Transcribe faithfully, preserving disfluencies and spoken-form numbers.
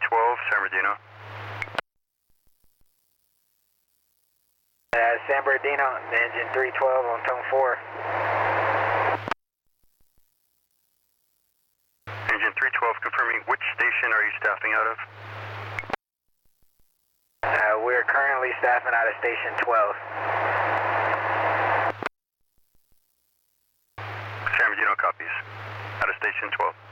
twelve, San Bernardino. Uh, San Bernardino, engine three twelve on tone four. Engine three twelve confirming, which station are you staffing out of? Uh, we're currently staffing out of station twelve. San Bernardino copies. Out of station twelve.